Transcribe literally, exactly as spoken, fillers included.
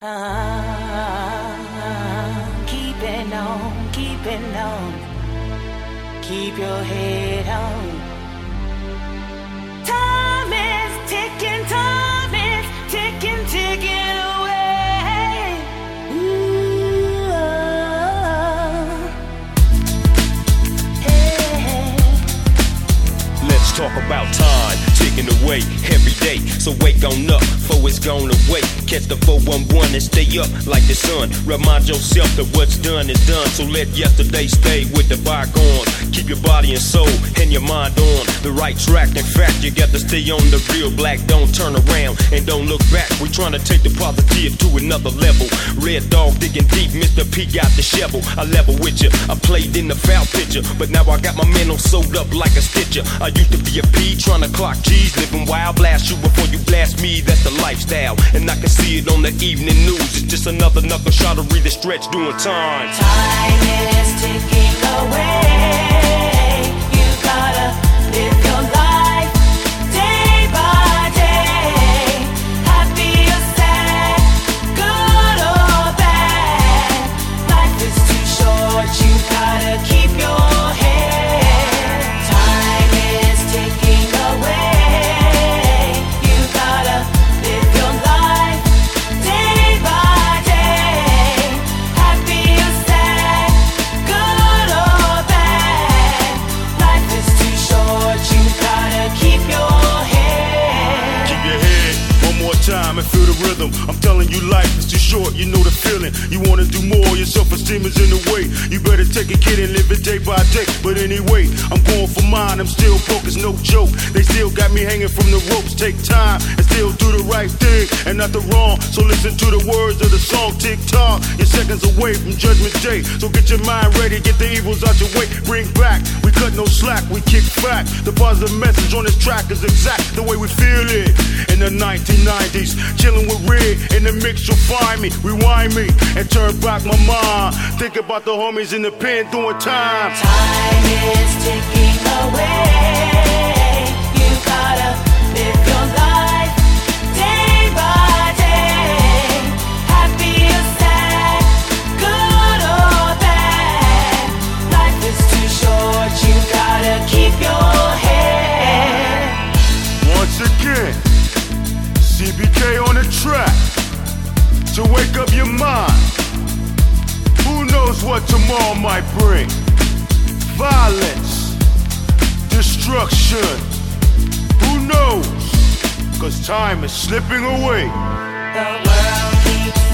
Uh, keeping on, keeping on. Keep your head on. Time is ticking, time is ticking, ticking away. Ooh, oh. Hey. Let's talk about time ticking away every day. So wake on up, for it's gone away. Catch the four one one and stay up like the sun. Remind yourself that what's done is done. So let yesterday stay with the bygones. Keep your body and soul and your mind on the right track. In fact, you got to stay on the real black. Don't turn around and don't look back. We trying to take the positive to another level. Red dog digging deep, Mister P got the shovel. I level with you, I played in the foul picture, but now I got my mental sewed up like a stitcher. I used to be a P trying to clock G's, living wild. Blast you before you blast me, that's the lifestyle. And I can see it on the evening news. It's just another knuckle shot to read the stretch doing time. Time is ticking away. You gotta live your life day by day. Happy or sad, good or bad. Life is too short, you gotta keep your head. Time is ticking away. You gotta live your life day by day. Happy or sad, good or bad. Life is too short, you gotta keep your head. Keep your head one more time and feel the rhythm. I'm telling you, life is too short, you know the feeling. You wanna do more, your self-esteem is in the way. You better take a kid and live it day by day. But anyway, I'm going for mine, I'm still broke, it's no joke. They still got me hanging from the ropes. Take time and still do the right thing and not the wrong. So listen to the words of the song, tick tock. You're seconds away from judgment day. So get your mind ready, get the evils out your way. Bring back, we cut no slack, we kick back. The positive message on this track is exact the way we feel it. In the nineteen nineties, chilling with Red, in the mix you'll find me. Rewind me and turn back my mind. Think about the homies in the pen doing time. Time is ticking away. You gotta live your life day by day. Happy or sad, good or bad. Life is too short, you gotta keep your head. Once again, C B K on the track to wake up your mind. Who knows what tomorrow might bring? Violence, destruction. Who knows? Cause time is slipping away. The world keeps